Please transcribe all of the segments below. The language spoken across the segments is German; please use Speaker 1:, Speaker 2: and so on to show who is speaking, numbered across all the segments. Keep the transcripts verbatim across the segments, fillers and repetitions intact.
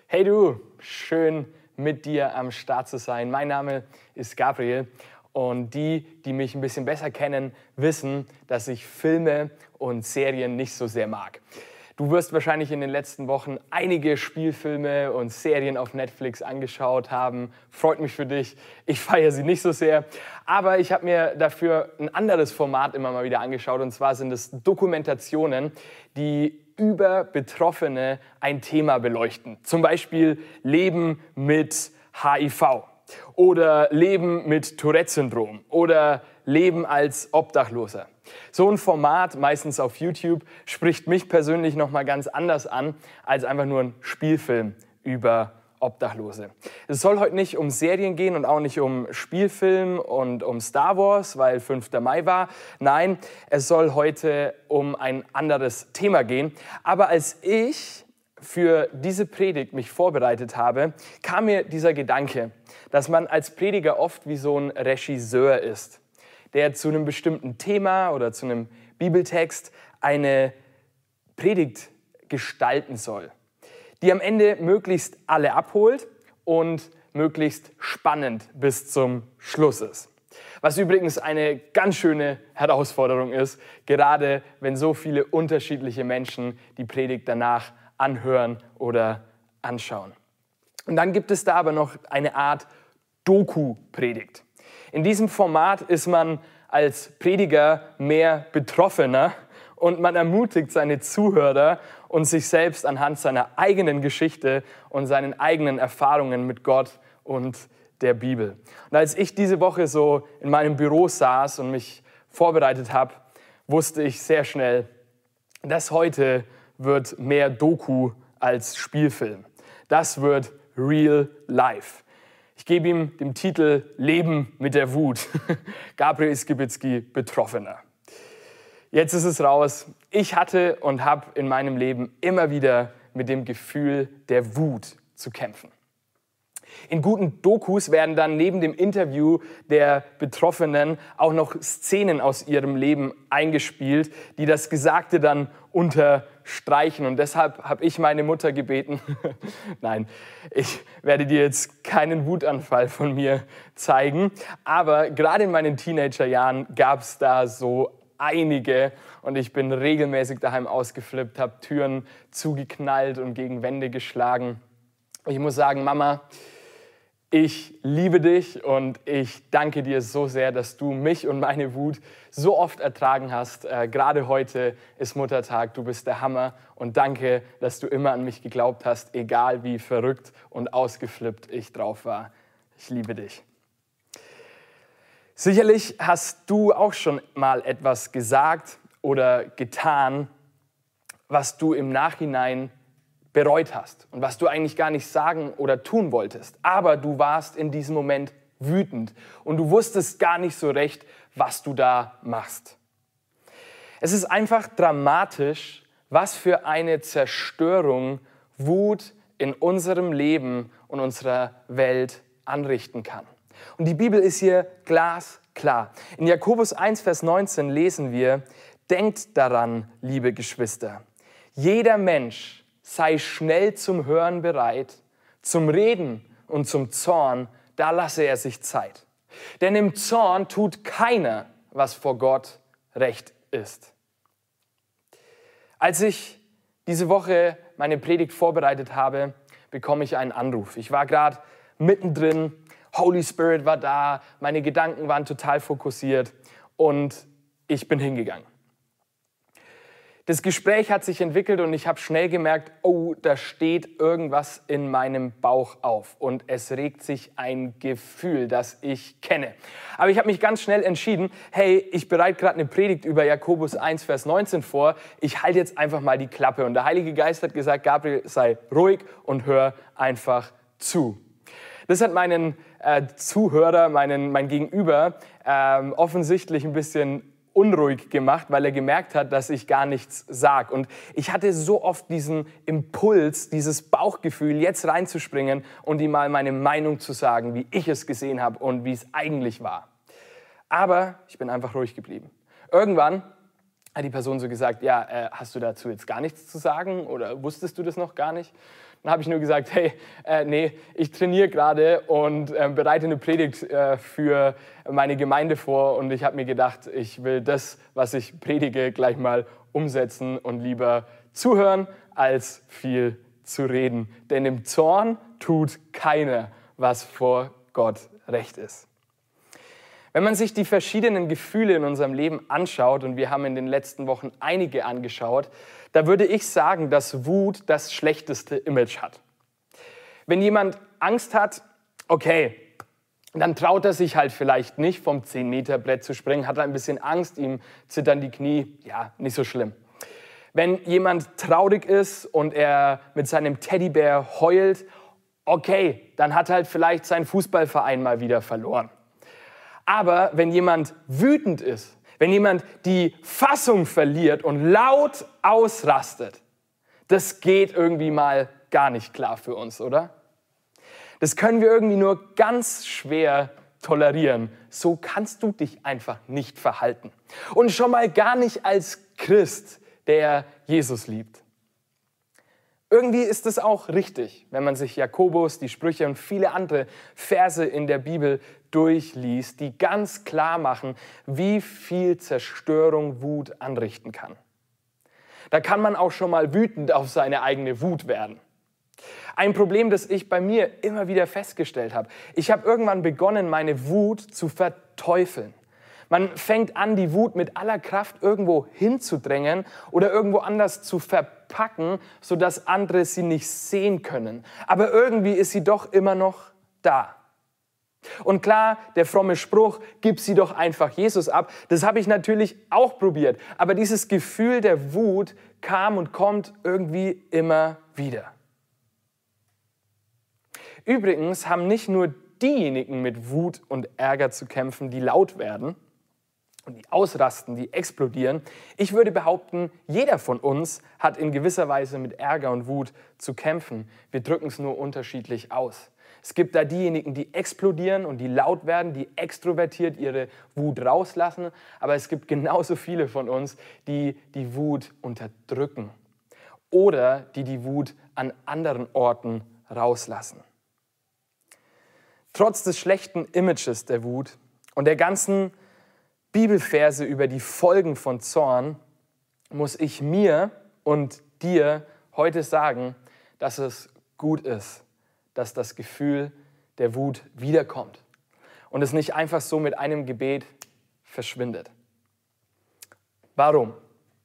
Speaker 1: Hey du, schön mit dir am Start zu sein. Mein Name ist Gabriel und die, die mich ein bisschen besser kennen, wissen, dass ich Filme und Serien nicht so sehr mag. Du wirst wahrscheinlich in den letzten Wochen einige Spielfilme und Serien auf Netflix angeschaut haben. Freut mich für dich. Ich feiere sie nicht so sehr. Aber ich habe mir dafür ein anderes Format immer mal wieder angeschaut. Und zwar sind es Dokumentationen, die über Betroffene ein Thema beleuchten. Zum Beispiel Leben mit H I V oder Leben mit Tourette-Syndrom oder Leben als Obdachloser. So ein Format, meistens auf YouTube, spricht mich persönlich noch mal ganz anders an als einfach nur ein Spielfilm über Obdachlose. Es soll heute nicht um Serien gehen und auch nicht um Spielfilm und um Star Wars, weil fünfter Mai war. Nein, es soll heute um ein anderes Thema gehen. Aber als ich für diese Predigt mich vorbereitet habe, kam mir dieser Gedanke, dass man als Prediger oft wie so ein Regisseur ist, der zu einem bestimmten Thema oder zu einem Bibeltext eine Predigt gestalten soll, die am Ende möglichst alle abholt und möglichst spannend bis zum Schluss ist. Was übrigens eine ganz schöne Herausforderung ist, gerade wenn so viele unterschiedliche Menschen die Predigt danach anhören oder anschauen. Und dann gibt es da aber noch eine Art Doku-Predigt. In diesem Format ist man als Prediger mehr Betroffener und man ermutigt seine Zuhörer und sich selbst anhand seiner eigenen Geschichte und seinen eigenen Erfahrungen mit Gott und der Bibel. Und als ich diese Woche so in meinem Büro saß und mich vorbereitet habe, wusste ich sehr schnell, dass heute wird mehr Doku als Spielfilm. Das wird Real Life. Ich gebe ihm den Titel Leben mit der Wut. Gabriel Skibitzky, Betroffener. Jetzt ist es raus. Ich hatte und habe in meinem Leben immer wieder mit dem Gefühl der Wut zu kämpfen. In guten Dokus werden dann neben dem Interview der Betroffenen auch noch Szenen aus ihrem Leben eingespielt, die das Gesagte dann unterstreichen. Und deshalb habe ich meine Mutter gebeten, nein, ich werde dir jetzt keinen Wutanfall von mir zeigen, aber gerade in meinen Teenagerjahren gab es da so einige und ich bin regelmäßig daheim ausgeflippt, habe Türen zugeknallt und gegen Wände geschlagen. Ich muss sagen, Mama, ich liebe dich und ich danke dir so sehr, dass du mich und meine Wut so oft ertragen hast. Äh, gerade heute ist Muttertag, du bist der Hammer und danke, dass du immer an mich geglaubt hast, egal wie verrückt und ausgeflippt ich drauf war. Ich liebe dich. Sicherlich hast du auch schon mal etwas gesagt oder getan, was du im Nachhinein bereut hast und was du eigentlich gar nicht sagen oder tun wolltest. Aber du warst in diesem Moment wütend und du wusstest gar nicht so recht, was du da machst. Es ist einfach dramatisch, was für eine Zerstörung Wut in unserem Leben und unserer Welt anrichten kann. Und die Bibel ist hier glasklar. In Jakobus eins, Vers neunzehn lesen wir: Denkt daran, liebe Geschwister, jeder Mensch sei schnell zum Hören bereit, zum Reden und zum Zorn, da lasse er sich Zeit. Denn im Zorn tut keiner, was vor Gott recht ist. Als ich diese Woche meine Predigt vorbereitet habe, bekomme ich einen Anruf. Ich war gerade mittendrin, Holy Spirit war da, meine Gedanken waren total fokussiert und ich bin hingegangen. Das Gespräch hat sich entwickelt und ich habe schnell gemerkt, oh, da steht irgendwas in meinem Bauch auf und es regt sich ein Gefühl, das ich kenne. Aber ich habe mich ganz schnell entschieden, hey, ich bereite gerade eine Predigt über Jakobus eins, Vers neunzehn vor, ich halte jetzt einfach mal die Klappe. Und der Heilige Geist hat gesagt, Gabriel, sei ruhig und hör einfach zu. Das hat meinen äh, Zuhörer, meinen, mein Gegenüber ähm, offensichtlich ein bisschen unruhig gemacht, weil er gemerkt hat, dass ich gar nichts sage. Und ich hatte so oft diesen Impuls, dieses Bauchgefühl, jetzt reinzuspringen und ihm mal meine Meinung zu sagen, wie ich es gesehen habe und wie es eigentlich war. Aber ich bin einfach ruhig geblieben. Irgendwann hat die Person so gesagt, ja, äh, hast du dazu jetzt gar nichts zu sagen oder wusstest du das noch gar nicht? Dann habe ich nur gesagt, hey, äh, nee, ich trainiere gerade und äh, bereite eine Predigt äh, für meine Gemeinde vor und ich habe mir gedacht, ich will das, was ich predige, gleich mal umsetzen und lieber zuhören, als viel zu reden. Denn im Zorn tut keiner, was vor Gott recht ist. Wenn man sich die verschiedenen Gefühle in unserem Leben anschaut, und wir haben in den letzten Wochen einige angeschaut, da würde ich sagen, dass Wut das schlechteste Image hat. Wenn jemand Angst hat, okay, dann traut er sich halt vielleicht nicht vom zehn Meter Brett zu springen, hat er ein bisschen Angst, ihm zittern die Knie, ja, nicht so schlimm. Wenn jemand traurig ist und er mit seinem Teddybär heult, okay, dann hat er halt vielleicht seinen Fußballverein mal wieder verloren. Aber wenn jemand wütend ist, wenn jemand die Fassung verliert und laut ausrastet, das geht irgendwie mal gar nicht klar für uns, oder? Das können wir irgendwie nur ganz schwer tolerieren. So kannst du dich einfach nicht verhalten. Und schon mal gar nicht als Christ, der Jesus liebt. Irgendwie ist es auch richtig, wenn man sich Jakobus, die Sprüche und viele andere Verse in der Bibel durchliest, die ganz klar machen, wie viel Zerstörung Wut anrichten kann. Da kann man auch schon mal wütend auf seine eigene Wut werden. Ein Problem, das ich bei mir immer wieder festgestellt habe. Ich habe irgendwann begonnen, meine Wut zu verteufeln. Man fängt an, die Wut mit aller Kraft irgendwo hinzudrängen oder irgendwo anders zu verpacken, sodass andere sie nicht sehen können. Aber irgendwie ist sie doch immer noch da. Und klar, der fromme Spruch, gib sie doch einfach Jesus ab, das habe ich natürlich auch probiert. Aber dieses Gefühl der Wut kam und kommt irgendwie immer wieder. Übrigens haben nicht nur diejenigen mit Wut und Ärger zu kämpfen, die laut werden und die ausrasten, die explodieren. Ich würde behaupten, jeder von uns hat in gewisser Weise mit Ärger und Wut zu kämpfen. Wir drücken es nur unterschiedlich aus. Es gibt da diejenigen, die explodieren und die laut werden, die extrovertiert ihre Wut rauslassen. Aber es gibt genauso viele von uns, die die Wut unterdrücken oder die die Wut an anderen Orten rauslassen. Trotz des schlechten Images der Wut und der ganzen Bibelverse über die Folgen von Zorn muss ich mir und dir heute sagen, dass es gut ist, dass das Gefühl der Wut wiederkommt und es nicht einfach so mit einem Gebet verschwindet. Warum?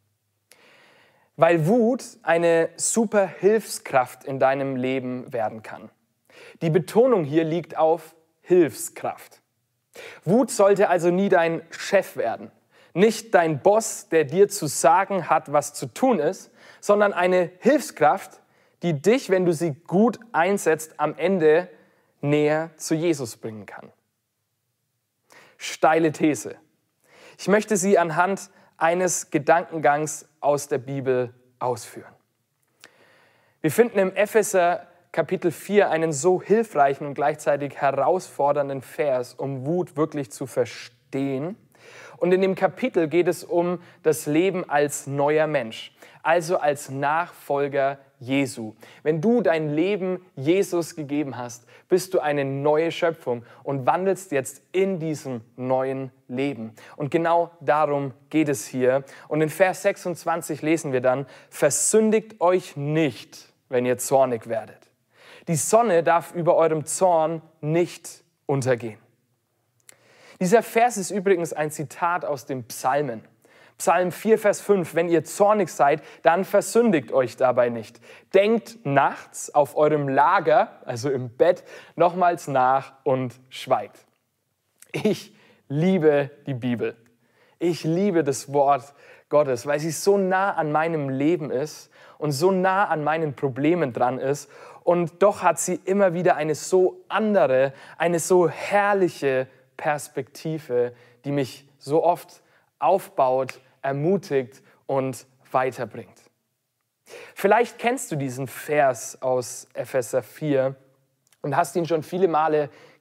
Speaker 1: Weil Wut eine super Hilfskraft in deinem Leben werden kann. Die Betonung hier liegt auf Hilfskraft. Wut sollte also nie dein Chef werden. Nicht dein Boss, der dir zu sagen hat, was zu tun ist, sondern eine Hilfskraft, die dich, wenn du sie gut einsetzt, am Ende näher zu Jesus bringen kann. Steile These. Ich möchte sie anhand eines Gedankengangs aus der Bibel ausführen. Wir finden im Epheser Kapitel vier einen so hilfreichen und gleichzeitig herausfordernden Vers, um Wut wirklich zu verstehen. Und in dem Kapitel geht es um das Leben als neuer Mensch, also als Nachfolger Jesu. Wenn du dein Leben Jesus gegeben hast, bist du eine neue Schöpfung und wandelst jetzt in diesem neuen Leben. Und genau darum geht es hier. Und in Vers sechsundzwanzig lesen wir dann, versündigt euch nicht, wenn ihr zornig werdet. Die Sonne darf über eurem Zorn nicht untergehen. Dieser Vers ist übrigens ein Zitat aus den Psalmen. Psalm vier, Vers fünf, wenn ihr zornig seid, dann versündigt euch dabei nicht. Denkt nachts auf eurem Lager, also im Bett, nochmals nach und schweigt. Ich liebe die Bibel. Ich liebe das Wort Gottes, weil sie so nah an meinem Leben ist und so nah an meinen Problemen dran ist. Und doch hat sie immer wieder eine so andere, eine so herrliche Perspektive, die mich so oft aufbaut, ermutigt und weiterbringt. Vielleicht kennst du diesen Vers aus Epheser vier und hast ihn schon viele Male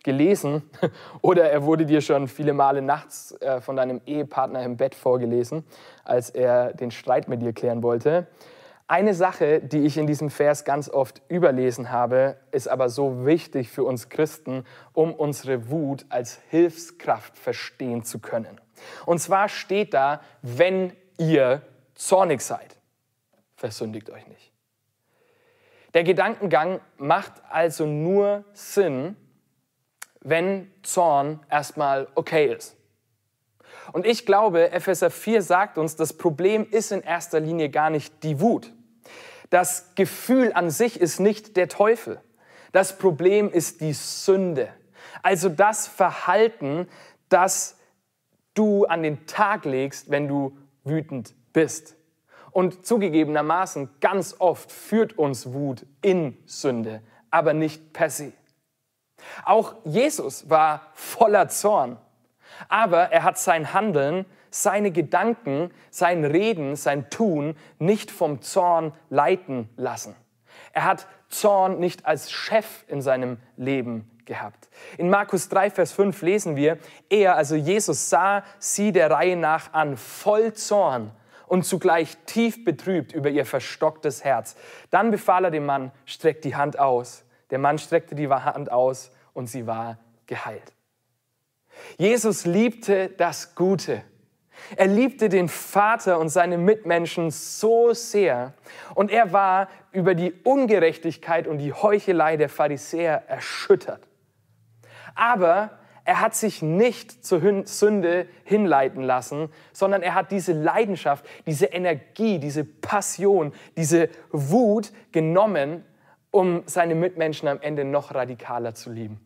Speaker 1: gelesen oder er wurde dir schon viele Male nachts äh, von deinem Ehepartner im Bett vorgelesen, als er den Streit mit dir klären wollte. Eine Sache, die ich in diesem Vers ganz oft überlesen habe, ist aber so wichtig für uns Christen, um unsere Wut als Hilfskraft verstehen zu können. Und zwar steht da, wenn ihr zornig seid, versündigt euch nicht. Der Gedankengang macht also nur Sinn, wenn Zorn erstmal okay ist. Und ich glaube, Epheser vier sagt uns, das Problem ist in erster Linie gar nicht die Wut. Das Gefühl an sich ist nicht der Teufel. Das Problem ist die Sünde. Also das Verhalten, das du an den Tag legst, wenn du wütend bist. Und zugegebenermaßen, ganz oft führt uns Wut in Sünde, aber nicht per se. Auch Jesus war voller Zorn, aber er hat sein Handeln, seine Gedanken, sein Reden, sein Tun nicht vom Zorn leiten lassen. Er hat Zorn nicht als Chef in seinem Leben gehabt. In Markus drei, Vers fünf lesen wir, er, also Jesus, sah sie der Reihe nach an, voll Zorn und zugleich tief betrübt über ihr verstocktes Herz. Dann befahl er dem Mann, streck die Hand aus. Der Mann streckte die Hand aus und sie war geheilt. Jesus liebte das Gute. Er liebte den Vater und seine Mitmenschen so sehr. Und er war über die Ungerechtigkeit und die Heuchelei der Pharisäer erschüttert. Aber er hat sich nicht zur Sünde hinleiten lassen, sondern er hat diese Leidenschaft, diese Energie, diese Passion, diese Wut genommen, um seine Mitmenschen am Ende noch radikaler zu lieben.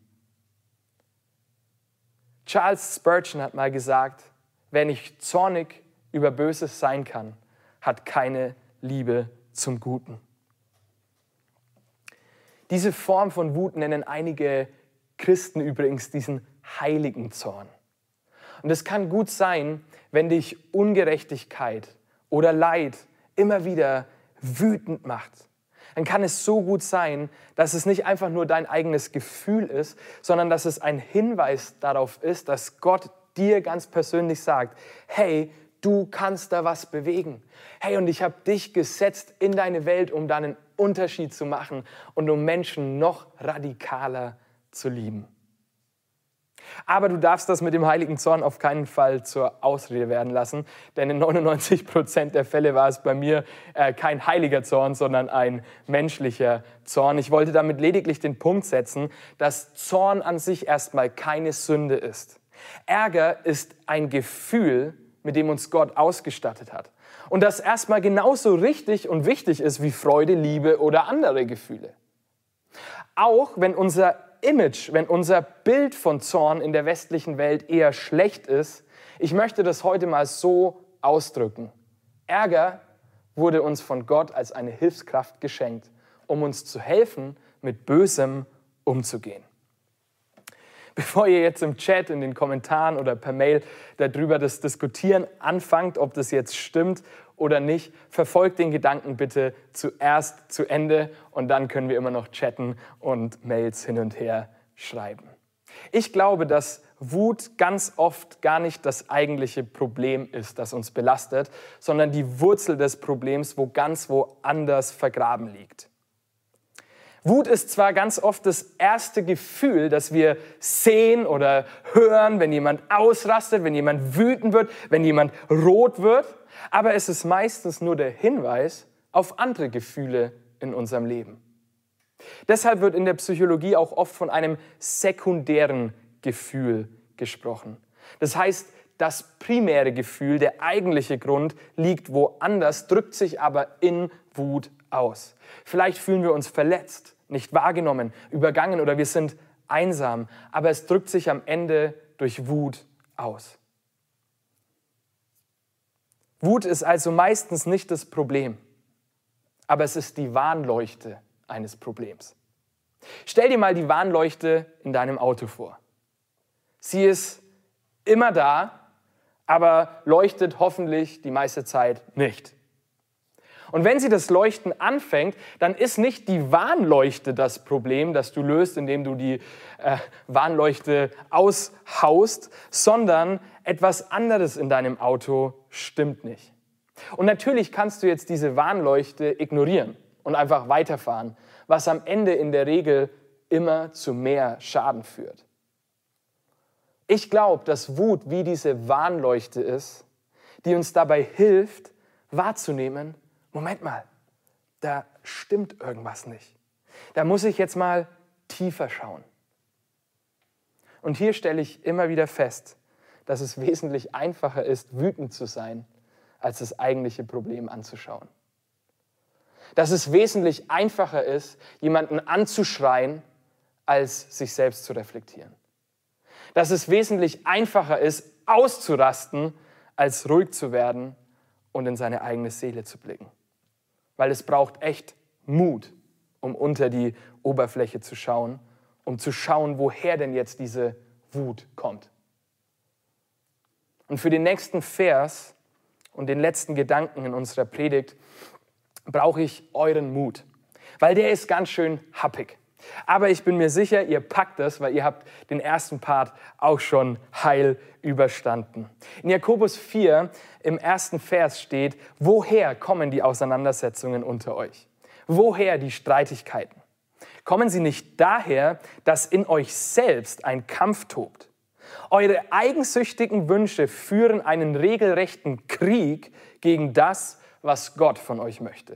Speaker 1: Charles Spurgeon hat mal gesagt, wer nicht zornig über Böses sein kann, hat keine Liebe zum Guten. Diese Form von Wut nennen einige Christen übrigens diesen heiligen Zorn. Und es kann gut sein, wenn dich Ungerechtigkeit oder Leid immer wieder wütend macht. Dann kann es so gut sein, dass es nicht einfach nur dein eigenes Gefühl ist, sondern dass es ein Hinweis darauf ist, dass Gott dir ganz persönlich sagt, hey, du kannst da was bewegen. Hey, und ich habe dich gesetzt in deine Welt, um da einen Unterschied zu machen und um Menschen noch radikaler zu lieben. Aber du darfst das mit dem heiligen Zorn auf keinen Fall zur Ausrede werden lassen, denn in neunundneunzig Prozent der Fälle war es bei mir äh, kein heiliger Zorn, sondern ein menschlicher Zorn. Ich wollte damit lediglich den Punkt setzen, dass Zorn an sich erstmal keine Sünde ist. Ärger ist ein Gefühl, mit dem uns Gott ausgestattet hat. Und das erstmal genauso richtig und wichtig ist wie Freude, Liebe oder andere Gefühle. Auch wenn unser Image, wenn unser Bild von Zorn in der westlichen Welt eher schlecht ist, ich möchte das heute mal so ausdrücken. Ärger wurde uns von Gott als eine Hilfskraft geschenkt, um uns zu helfen, mit Bösem umzugehen. Bevor ihr jetzt im Chat, in den Kommentaren oder per Mail darüber das Diskutieren anfangt, ob das jetzt stimmt oder nicht, verfolgt den Gedanken bitte zuerst zu Ende und dann können wir immer noch chatten und Mails hin und her schreiben. Ich glaube, dass Wut ganz oft gar nicht das eigentliche Problem ist, das uns belastet, sondern die Wurzel des Problems, wo ganz woanders vergraben liegt. Wut ist zwar ganz oft das erste Gefühl, das wir sehen oder hören, wenn jemand ausrastet, wenn jemand wütend wird, wenn jemand rot wird, aber es ist meistens nur der Hinweis auf andere Gefühle in unserem Leben. Deshalb wird in der Psychologie auch oft von einem sekundären Gefühl gesprochen. Das heißt, das primäre Gefühl, der eigentliche Grund, liegt woanders, drückt sich aber in Wut aus. Vielleicht fühlen wir uns verletzt, nicht wahrgenommen, übergangen oder wir sind einsam, aber es drückt sich am Ende durch Wut aus. Wut ist also meistens nicht das Problem, aber es ist die Warnleuchte eines Problems. Stell dir mal die Warnleuchte in deinem Auto vor. Sie ist immer da, aber leuchtet hoffentlich die meiste Zeit nicht. Und wenn sie das Leuchten anfängt, dann ist nicht die Warnleuchte das Problem, das du löst, indem du die äh, Warnleuchte aushaust, sondern etwas anderes in deinem Auto stimmt nicht. Und natürlich kannst du jetzt diese Warnleuchte ignorieren und einfach weiterfahren, was am Ende in der Regel immer zu mehr Schaden führt. Ich glaube, dass Wut wie diese Warnleuchte ist, die uns dabei hilft, wahrzunehmen, Moment mal, da stimmt irgendwas nicht. Da muss ich jetzt mal tiefer schauen. Und hier stelle ich immer wieder fest, dass es wesentlich einfacher ist, wütend zu sein, als das eigentliche Problem anzuschauen. Dass es wesentlich einfacher ist, jemanden anzuschreien, als sich selbst zu reflektieren. Dass es wesentlich einfacher ist, auszurasten, als ruhig zu werden und in seine eigene Seele zu blicken. Weil es braucht echt Mut, um unter die Oberfläche zu schauen, um zu schauen, woher denn jetzt diese Wut kommt. Und für den nächsten Vers und den letzten Gedanken in unserer Predigt brauche ich euren Mut, weil der ist ganz schön happig. Aber ich bin mir sicher, ihr packt es, weil ihr habt den ersten Part auch schon heil überstanden. In Jakobus vier im ersten Vers steht, woher kommen die Auseinandersetzungen unter euch? Woher die Streitigkeiten? Kommen sie nicht daher, dass in euch selbst ein Kampf tobt? Eure eigensüchtigen Wünsche führen einen regelrechten Krieg gegen das, was Gott von euch möchte.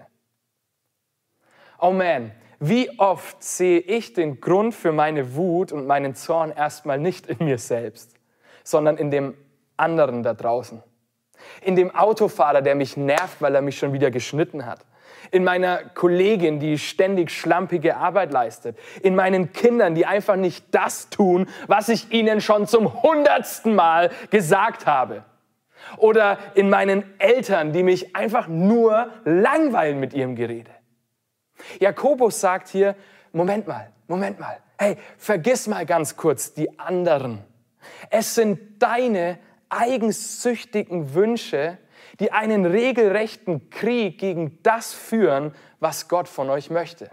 Speaker 1: Oh man, wie oft sehe ich den Grund für meine Wut und meinen Zorn erstmal nicht in mir selbst, sondern in dem anderen da draußen. In dem Autofahrer, der mich nervt, weil er mich schon wieder geschnitten hat. In meiner Kollegin, die ständig schlampige Arbeit leistet. In meinen Kindern, die einfach nicht das tun, was ich ihnen schon zum hundertsten Mal gesagt habe. Oder in meinen Eltern, die mich einfach nur langweilen mit ihrem Gerede. Jakobus sagt hier, Moment mal, Moment mal, hey, vergiss mal ganz kurz die anderen. Es sind deine eigensüchtigen Wünsche, die einen regelrechten Krieg gegen das führen, was Gott von euch möchte.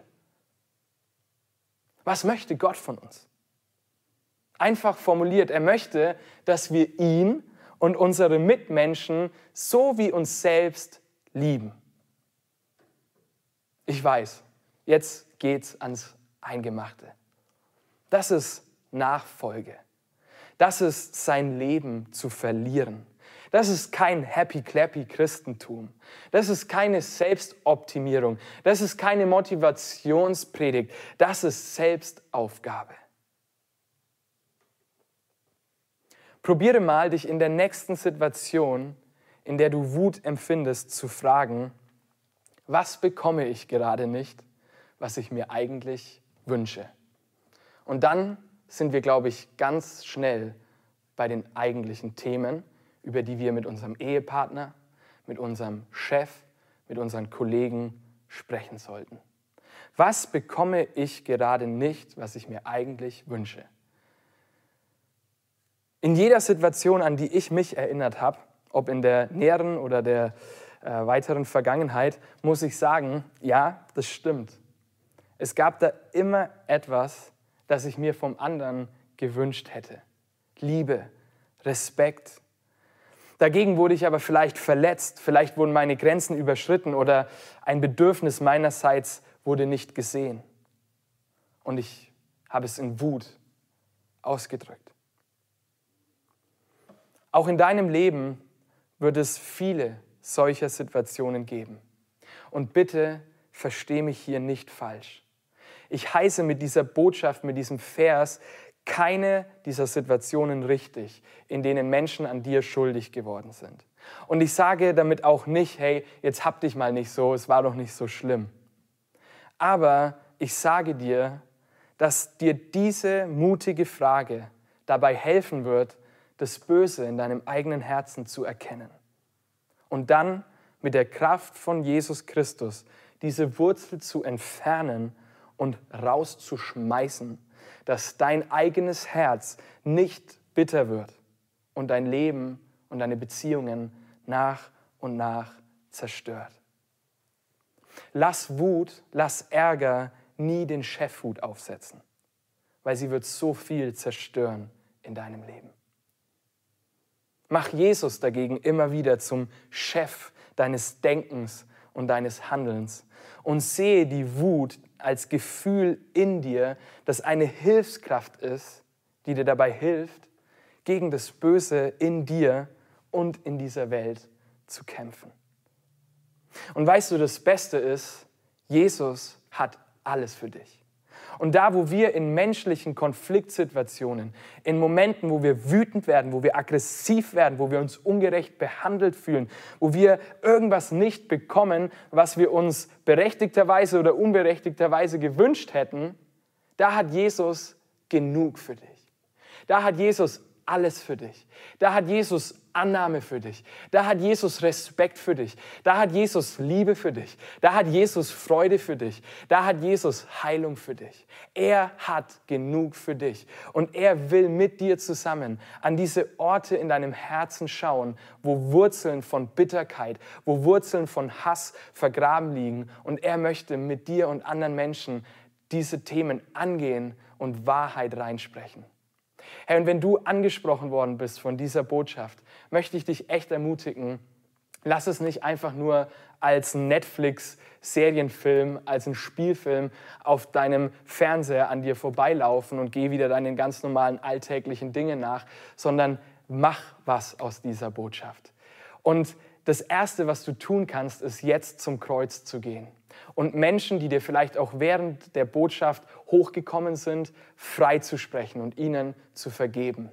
Speaker 1: Was möchte Gott von uns? Einfach formuliert, er möchte, dass wir ihn und unsere Mitmenschen so wie uns selbst lieben. Ich weiß, jetzt geht's ans Eingemachte. Das ist Nachfolge. Das ist sein Leben zu verlieren. Das ist kein Happy-Clappy-Christentum. Das ist keine Selbstoptimierung. Das ist keine Motivationspredigt. Das ist Selbstaufgabe. Probiere mal, dich in der nächsten Situation, in der du Wut empfindest, zu fragen, was bekomme ich gerade nicht, was ich mir eigentlich wünsche? Und dann sind wir, glaube ich, ganz schnell bei den eigentlichen Themen, über die wir mit unserem Ehepartner, mit unserem Chef, mit unseren Kollegen sprechen sollten. Was bekomme ich gerade nicht, was ich mir eigentlich wünsche? In jeder Situation, an die ich mich erinnert habe, ob in der näheren oder der äh, weiteren Vergangenheit, muss ich sagen, ja, das stimmt. Es gab da immer etwas, das ich mir vom anderen gewünscht hätte. Liebe, Respekt. Dagegen wurde ich aber vielleicht verletzt, vielleicht wurden meine Grenzen überschritten oder ein Bedürfnis meinerseits wurde nicht gesehen. Und ich habe es in Wut ausgedrückt. Auch in deinem Leben wird es viele solcher Situationen geben. Und bitte versteh mich hier nicht falsch. Ich heiße mit dieser Botschaft, mit diesem Vers, keine dieser Situationen richtig, in denen Menschen an dir schuldig geworden sind. Und ich sage damit auch nicht, hey, jetzt hab dich mal nicht so, es war doch nicht so schlimm. Aber ich sage dir, dass dir diese mutige Frage dabei helfen wird, das Böse in deinem eigenen Herzen zu erkennen. Und dann mit der Kraft von Jesus Christus diese Wurzel zu entfernen und rauszuschmeißen, dass dein eigenes Herz nicht bitter wird und dein Leben und deine Beziehungen nach und nach zerstört. lass Wut, lass Ärger nie den Chefhut aufsetzen, weil sie wird so viel zerstören in deinem Leben. Mach Jesus dagegen immer wieder zum Chef deines Denkens und deines Handelns und sehe die Wut als Gefühl in dir, das eine Hilfskraft ist, die dir dabei hilft, gegen das Böse in dir und in dieser Welt zu kämpfen. Und weißt du, das Beste ist, Jesus hat alles für dich. Und da, wo wir in menschlichen Konfliktsituationen, in Momenten, wo wir wütend werden, wo wir aggressiv werden, wo wir uns ungerecht behandelt fühlen, wo wir irgendwas nicht bekommen, was wir uns berechtigterweise oder unberechtigterweise gewünscht hätten, da hat Jesus genug für dich. Da hat Jesus alles für dich. Da hat Jesus Annahme für dich. Da hat Jesus Respekt für dich. Da hat Jesus Liebe für dich. Da hat Jesus Freude für dich. Da hat Jesus Heilung für dich. Er hat genug für dich. Und er will mit dir zusammen an diese Orte in deinem Herzen schauen, wo Wurzeln von Bitterkeit, wo Wurzeln von Hass vergraben liegen. Und er möchte mit dir und anderen Menschen diese Themen angehen und Wahrheit reinsprechen. Hey, und wenn du angesprochen worden bist von dieser Botschaft, möchte ich dich echt ermutigen, lass es nicht einfach nur als Netflix-Serienfilm, als ein Spielfilm auf deinem Fernseher an dir vorbeilaufen und geh wieder deinen ganz normalen alltäglichen Dingen nach, sondern mach was aus dieser Botschaft. Und das Erste, was du tun kannst, ist jetzt zum Kreuz zu gehen. Und Menschen, die dir vielleicht auch während der Botschaft hochgekommen sind, freizusprechen und ihnen zu vergeben.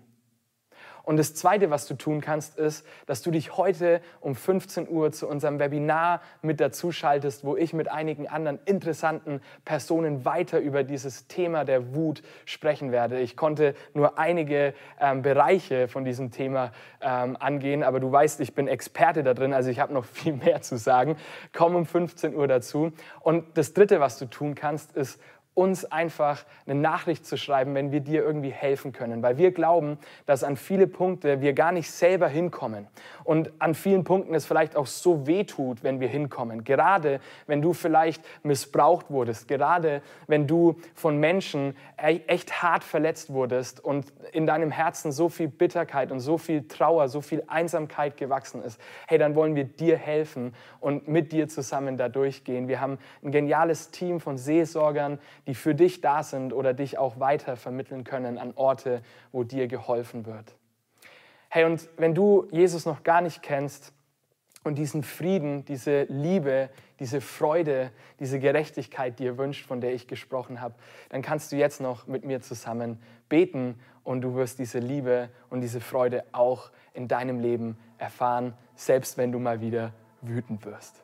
Speaker 1: Und das Zweite, was du tun kannst, ist, dass du dich heute um fünfzehn Uhr zu unserem Webinar mit dazuschaltest, wo ich mit einigen anderen interessanten Personen weiter über dieses Thema der Wut sprechen werde. Ich konnte nur einige ähm, Bereiche von diesem Thema ähm, angehen, aber du weißt, ich bin Experte da drin, also ich habe noch viel mehr zu sagen. Komm um fünfzehn Uhr dazu. Und das Dritte, was du tun kannst, ist, uns einfach eine Nachricht zu schreiben, wenn wir dir irgendwie helfen können. Weil wir glauben, dass an viele Punkte wir gar nicht selber hinkommen. Und an vielen Punkten es vielleicht auch so wehtut, wenn wir hinkommen. Gerade wenn du vielleicht missbraucht wurdest. Gerade wenn du von Menschen echt hart verletzt wurdest und in deinem Herzen so viel Bitterkeit und so viel Trauer, so viel Einsamkeit gewachsen ist. Hey, dann wollen wir dir helfen und mit dir zusammen da durchgehen. Wir haben ein geniales Team von Seelsorgern, die für dich da sind oder dich auch weiter vermitteln können an Orte, wo dir geholfen wird. Hey, und wenn du Jesus noch gar nicht kennst und diesen Frieden, diese Liebe, diese Freude, diese Gerechtigkeit dir wünscht, von der ich gesprochen habe, dann kannst du jetzt noch mit mir zusammen beten und du wirst diese Liebe und diese Freude auch in deinem Leben erfahren, selbst wenn du mal wieder wütend wirst.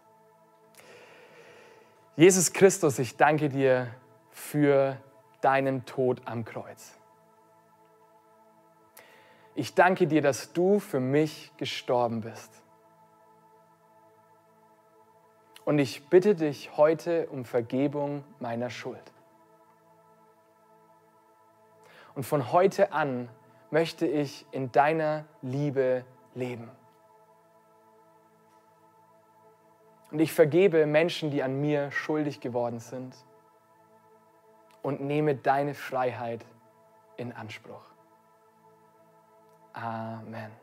Speaker 1: Jesus Christus, ich danke dir für deinen Tod am Kreuz. Ich danke dir, dass du für mich gestorben bist. Und ich bitte dich heute um Vergebung meiner Schuld. Und von heute an möchte ich in deiner Liebe leben. Und ich vergebe Menschen, die an mir schuldig geworden sind. Und nehme deine Freiheit in Anspruch. Amen.